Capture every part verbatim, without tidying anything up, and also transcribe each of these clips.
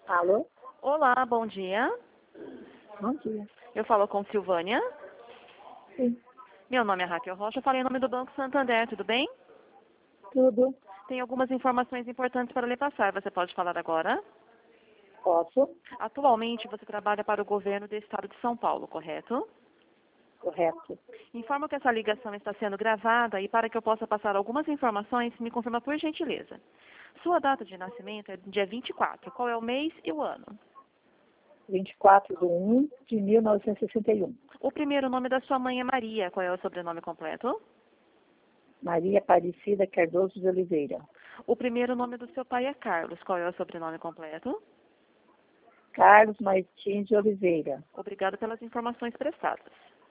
Alô? Olá, bom dia. Bom dia. Eu falo com Silvânia. Sim, Meu nome é Raquel Rocha, eu falei em nome do Banco Santander, tudo bem? tudo. Tem algumas informações importantes para lhe passar. Você pode falar agora? Posso? Atualmente, você trabalha para o governo do estado de São Paulo, correto? Correto. Informo que essa ligação está sendo gravada e para que eu possa passar algumas informações, me confirma por gentileza. Sua data de nascimento é dia vinte e quatro. Qual é o mês e o ano? vinte e quatro de um de mil novecentos e sessenta e um. O primeiro nome da sua mãe é Maria. Qual é o sobrenome completo? Maria Aparecida Cardoso de Oliveira. O primeiro nome do seu pai é Carlos. Qual é o sobrenome completo? Carlos Martins de Oliveira. Obrigada pelas informações prestadas.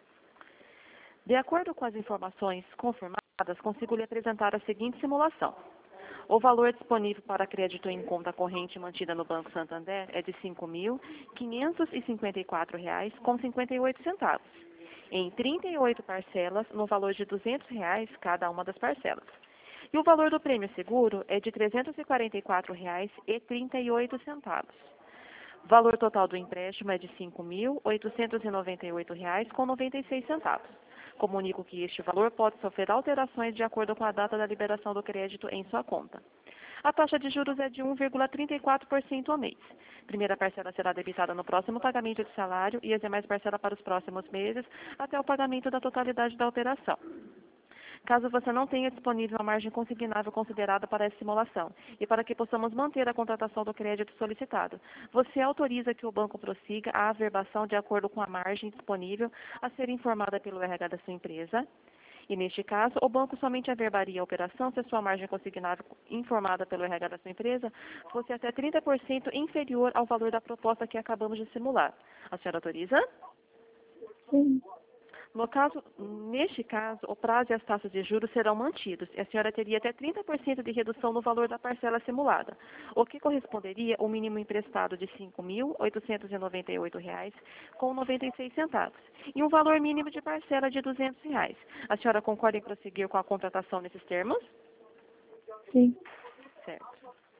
De acordo com as informações confirmadas, consigo lhe apresentar a seguinte simulação. O valor disponível para crédito em conta corrente mantida no Banco Santander é de cinco mil quinhentos e cinquenta e quatro reais com cinquenta e oito centavos, em trinta e oito parcelas no valor de duzentos reais cada uma das parcelas. E o valor do prêmio seguro é de trezentos e quarenta e quatro reais e trinta e oito centavos. O valor total do empréstimo é de cinco mil oitocentos e noventa e oito reais com noventa e seis centavos. Comunico que este valor pode sofrer alterações de acordo com a data da liberação do crédito em sua conta. A taxa de juros é de um vírgula trinta e quatro por cento ao mês. Primeira parcela será debitada no próximo pagamento de salário e as demais parcelas para os próximos meses até o pagamento da totalidade da operação. Caso você não tenha disponível a margem consignável considerada para essa simulação e para que possamos manter a contratação do crédito solicitado, você autoriza que o banco prossiga a averbação de acordo com a margem disponível a ser informada pelo R H da sua empresa. E, neste caso, o banco somente averbaria a operação se a sua margem consignável informada pelo R H da sua empresa fosse até trinta por cento inferior ao valor da proposta que acabamos de simular. A senhora autoriza? Sim. No caso, neste caso, o prazo e as taxas de juros serão mantidos e a senhora teria até trinta por cento de redução no valor da parcela simulada, o que corresponderia ao mínimo emprestado de cinco mil oitocentos e noventa e oito reais com noventa e seis centavos e um valor mínimo de parcela de duzentos reais. A senhora concorda em prosseguir com a contratação nesses termos? Sim. Certo.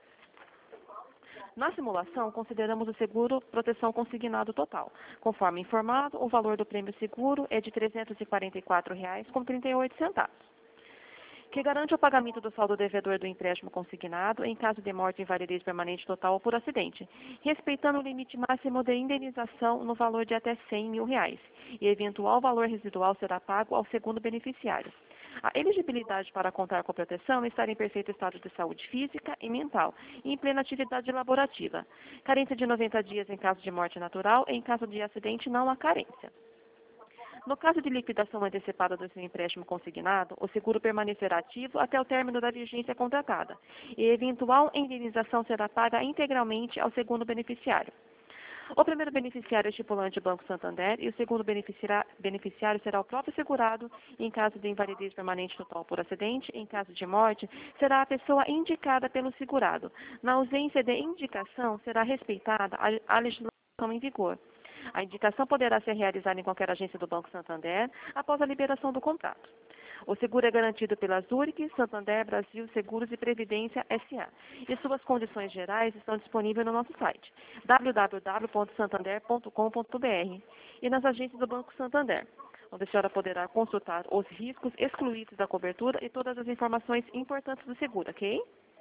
Na simulação, consideramos o seguro proteção consignado total. Conforme informado, o valor do prêmio seguro é de trezentos e quarenta e quatro reais com trinta e oito centavos, que garante o pagamento do saldo devedor do empréstimo consignado em caso de morte, invalidez permanente total ou por acidente, respeitando o limite máximo de indenização no valor de até cem mil reais, e eventual valor residual será pago ao segundo beneficiário. A elegibilidade para contar com proteção é estar em perfeito estado de saúde física e mental e em plena atividade laborativa. Carência de noventa dias em caso de morte natural e em caso de acidente não há carência. No caso de liquidação antecipada do seu empréstimo consignado, o seguro permanecerá ativo até o término da vigência contratada e eventual indenização será paga integralmente ao segundo beneficiário. O primeiro beneficiário é estipulante Banco Santander e o segundo beneficiário será o próprio segurado em caso de invalidez permanente total por acidente. Em caso de morte, será a pessoa indicada pelo segurado. Na ausência de indicação, será respeitada a legislação em vigor. A indicação poderá ser realizada em qualquer agência do Banco Santander após a liberação do contrato. O seguro é garantido pela Zurich, Santander, Brasil, Seguros e Previdência S A. E suas condições gerais estão disponíveis no nosso site, w w w ponto santander ponto com ponto b r, e nas agências do Banco Santander, onde a senhora poderá consultar os riscos excluídos da cobertura e todas as informações importantes do seguro, ok?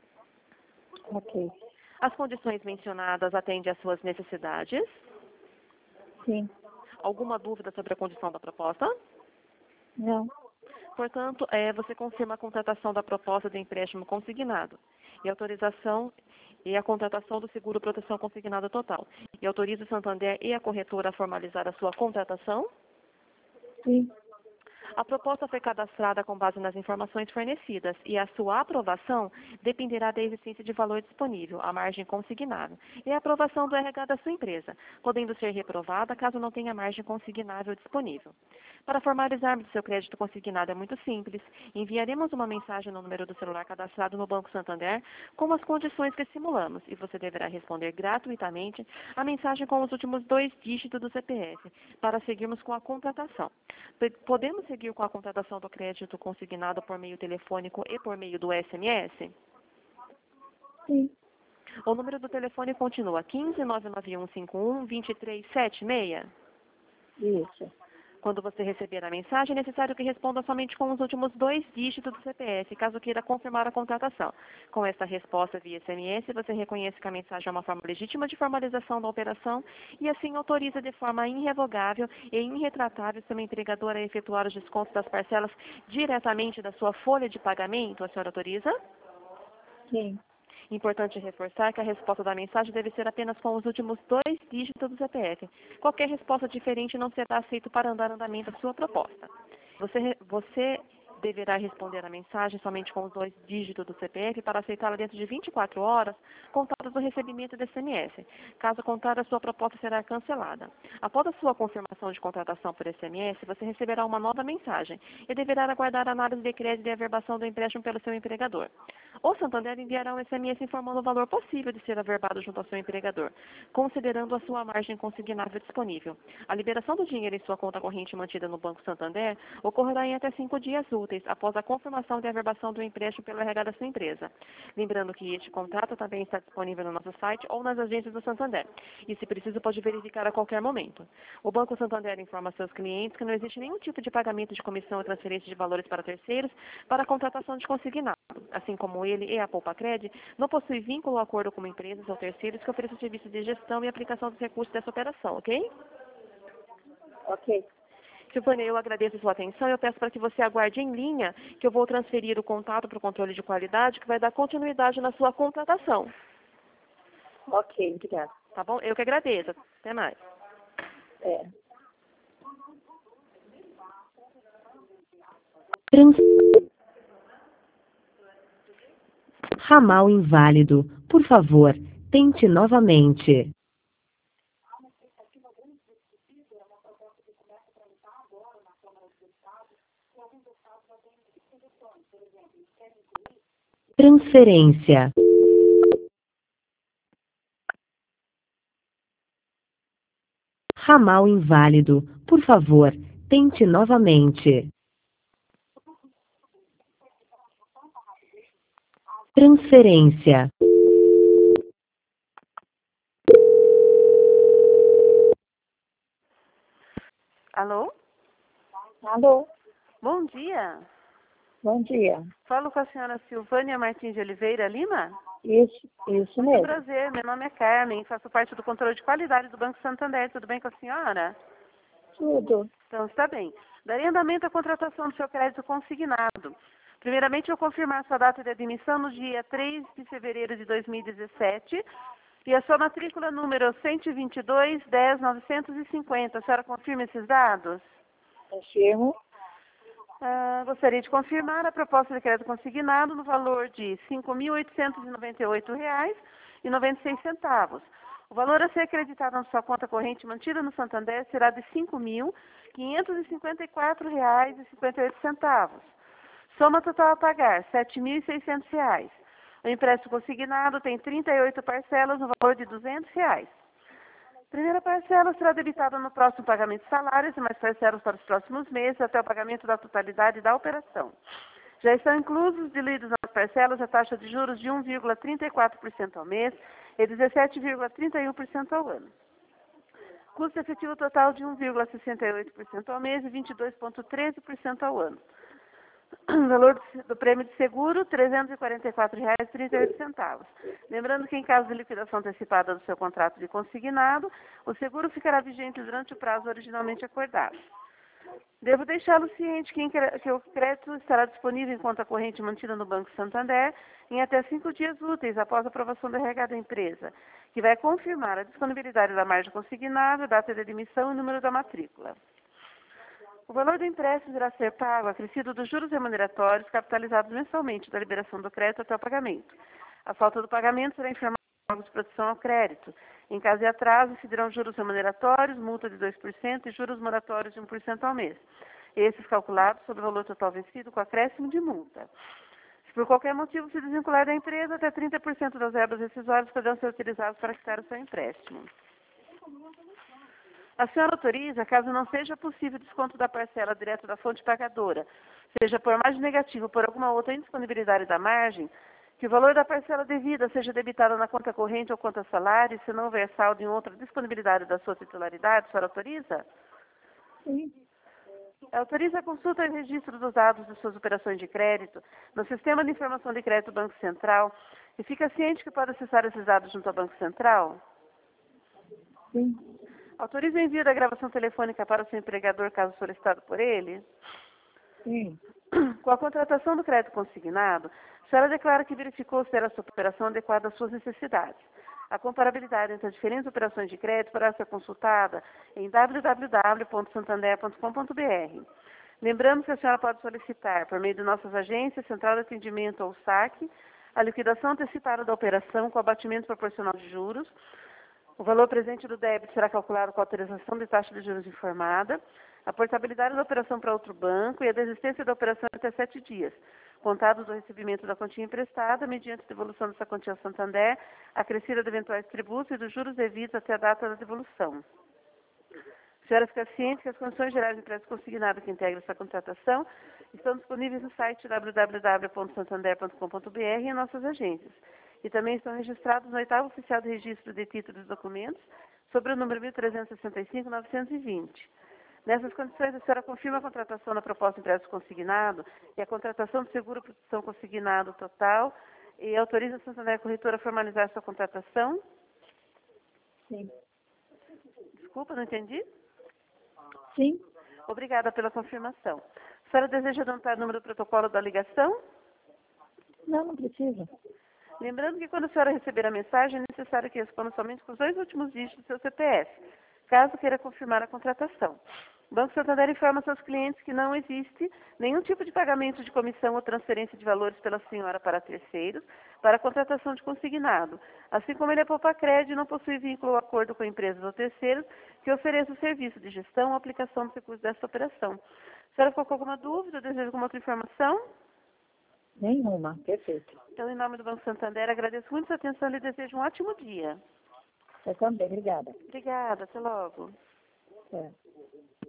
Ok. As condições mencionadas atendem às suas necessidades? Sim. Alguma dúvida sobre a condição da proposta? Não. Portanto, é, você confirma a contratação da proposta de empréstimo consignado e autorização e a contratação do seguro proteção consignado total. E autoriza o Santander e a corretora a formalizar a sua contratação? Sim. A proposta foi cadastrada com base nas informações fornecidas e a sua aprovação dependerá da existência de valor disponível, a margem consignável, e a aprovação do R H da sua empresa, podendo ser reprovada caso não tenha margem consignável disponível. Para formalizarmos o seu crédito consignado é muito simples. Enviaremos uma mensagem no número do celular cadastrado no Banco Santander com as condições que simulamos e você deverá responder gratuitamente a mensagem com os últimos dois dígitos do C P F para seguirmos com a contratação. Podemos seguir com a contratação do crédito consignado por meio telefônico e por meio do S M S? Sim. O número do telefone continua quinze, nove nove um cinco um, dois três sete seis. Isso. Quando você receber a mensagem, é necessário que responda somente com os últimos dois dígitos do C P F, caso queira confirmar a contratação. Com esta resposta via S M S, você reconhece que a mensagem é uma forma legítima de formalização da operação e assim autoriza de forma irrevogável e irretratável seu empregador a efetuar os descontos das parcelas diretamente da sua folha de pagamento. A senhora autoriza? Sim. Importante reforçar que a resposta da mensagem deve ser apenas com os últimos dois dígitos do C P F. Qualquer resposta diferente não será aceita para dar andamento à sua proposta. Você, você deverá responder a mensagem somente com os dois dígitos do C P F para aceitá-la dentro de vinte e quatro horas, contadas do recebimento do S M S. Caso contrário, a sua proposta será cancelada. Após a sua confirmação de contratação por S M S, você receberá uma nova mensagem e deverá aguardar a análise de crédito e averbação do empréstimo pelo seu empregador. O Santander enviará um S M S informando o valor possível de ser averbado junto ao seu empregador, considerando a sua margem consignável disponível. A liberação do dinheiro em sua conta corrente mantida no Banco Santander ocorrerá em até cinco dias úteis após a confirmação de averbação do empréstimo pelo R H da sua empresa. Lembrando que este contrato também está disponível no nosso site ou nas agências do Santander, e se preciso pode verificar a qualquer momento. O Banco Santander informa seus clientes que não existe nenhum tipo de pagamento de comissão ou transferência de valores para terceiros para a contratação de consignado, assim como ele e a Poupa-Cred não possuem vínculo ou acordo com empresas ou terceiros que ofereçam serviços de gestão e aplicação dos recursos dessa operação, ok? Ok. Silvânia, eu agradeço a sua atenção e eu peço para que você aguarde em linha que eu vou transferir o contato para o controle de qualidade que vai dar continuidade na sua contratação. Ok, obrigada. Tá bom? Eu que agradeço. Até mais. É. Trans... Ramal inválido. Por favor, tente novamente. Transferência. Ramal inválido. Por favor, tente novamente. Transferência. Alô? Alô? Bom dia. Bom dia. Falo com a senhora Silvânia Martins de Oliveira Lima? Isso, isso Muito mesmo. prazer, meu nome é Carmen, faço parte do controle de qualidade do Banco Santander. Tudo bem com a senhora? Tudo. Então, está bem. Darei andamento à contratação do seu crédito consignado. Primeiramente, eu confirmar sua data de admissão no dia três de fevereiro de dois mil e dezessete e a sua matrícula número cento e vinte e dois, dez, novecentos e cinquenta. A senhora confirma esses dados? Confirmo. Ah, gostaria de confirmar a proposta de crédito consignado no valor de cinco mil oitocentos e noventa e oito reais e noventa e seis centavos. O valor a ser acreditado na sua conta corrente mantida no Santander será de cinco mil quinhentos e cinquenta e quatro reais e cinquenta e oito centavos. Soma total a pagar, sete mil e seiscentos reais. O empréstimo consignado tem trinta e oito parcelas no valor de duzentos reais. Primeira parcela será debitada no próximo pagamento de salários e mais parcelas para os próximos meses até o pagamento da totalidade da operação. Já estão inclusos, diluídos nas parcelas, a taxa de juros de um vírgula trinta e quatro por cento ao mês e dezessete vírgula trinta e um por cento ao ano. Custo efetivo total de um vírgula sessenta e oito por cento ao mês e vinte e dois vírgula treze por cento ao ano. Valor do prêmio de seguro, trezentos e quarenta e quatro reais e trinta e oito centavos. Lembrando que em caso de liquidação antecipada do seu contrato de consignado, o seguro ficará vigente durante o prazo originalmente acordado. Devo deixá-lo ciente que, que o crédito estará disponível em conta corrente mantida no Banco Santander em até cinco dias úteis após a aprovação do R H da empresa, que vai confirmar a disponibilidade da margem consignada, data de admissão e número da matrícula. O valor do empréstimo irá ser pago acrescido dos juros remuneratórios capitalizados mensalmente da liberação do crédito até o pagamento. A falta do pagamento será informada ao órgão de proteção ao crédito. Em caso de atraso, se dirão juros remuneratórios, multa de dois por cento e juros moratórios de um por cento ao mês. Esses calculados sobre o valor total vencido com acréscimo de multa. Se por qualquer motivo se desvincular da empresa, até trinta por cento das verbas rescisórias poderão ser utilizadas para quitar o seu empréstimo. A senhora autoriza, caso não seja possível desconto da parcela direto da fonte pagadora, seja por margem negativa ou por alguma outra indisponibilidade da margem, Que o valor da parcela devida seja debitado na conta corrente ou conta salário, se não houver saldo em outra disponibilidade da sua titularidade, a senhora autoriza? Sim. Autoriza a consulta e registro dos dados de suas operações de crédito no Sistema de Informação de Crédito Banco Central e fica ciente que pode acessar esses dados junto ao Banco Central? Sim. Autoriza o envio da gravação telefônica para o seu empregador, caso solicitado por ele? Sim. Com a contratação do crédito consignado, a senhora declara que verificou se era a sua operação adequada às suas necessidades. A comparabilidade entre as diferentes operações de crédito poderá ser consultada em w w w ponto santander ponto com ponto b r. Lembramos que a senhora pode solicitar, por meio de nossas agências, Central de Atendimento ou saque, a liquidação antecipada da operação com abatimento proporcional de juros. O valor presente do débito será calculado com a autorização de taxa de juros informada, a portabilidade da operação para outro banco e a desistência da operação até sete dias, contados do recebimento da quantia emprestada, mediante devolução dessa quantia ao Santander, acrescida de eventuais tributos e dos juros devidos até a data da devolução. A senhora fica ciente que as condições gerais de crédito consignado que integram essa contratação estão disponíveis no site w w w ponto santander ponto com ponto b r e em nossas agências. E também estão registrados no oitavo oficial de registro de títulos e documentos, sobre o número mil trezentos e sessenta e cinco, novecentos e vinte. Nessas condições, a senhora confirma a contratação da proposta de empréstimo consignado e a contratação do seguro proteção consignado total e autoriza a Santander Corretora a formalizar sua contratação? Sim. Desculpa, não entendi? Sim. Obrigada pela confirmação. A senhora deseja anotar o número do protocolo da ligação? Não, não precisa. Lembrando que quando a senhora receber a mensagem, é necessário que responda somente com os dois últimos dígitos do seu C P F, caso queira confirmar a contratação. O Banco Santander informa seus clientes que não existe nenhum tipo de pagamento de comissão ou transferência de valores pela senhora para terceiros para a contratação de consignado, assim como ele é poupa-crédito e não possui vínculo ou acordo com empresas ou terceiros que ofereçam o serviço de gestão ou aplicação dos recursos dessa operação. A senhora ficou com alguma dúvida ou deseja alguma outra informação? Nenhuma. Perfeito. Então, em nome do Banco Santander, agradeço muito a sua atenção e lhe desejo um ótimo dia. Eu também. Obrigada. Obrigada. Até logo. É.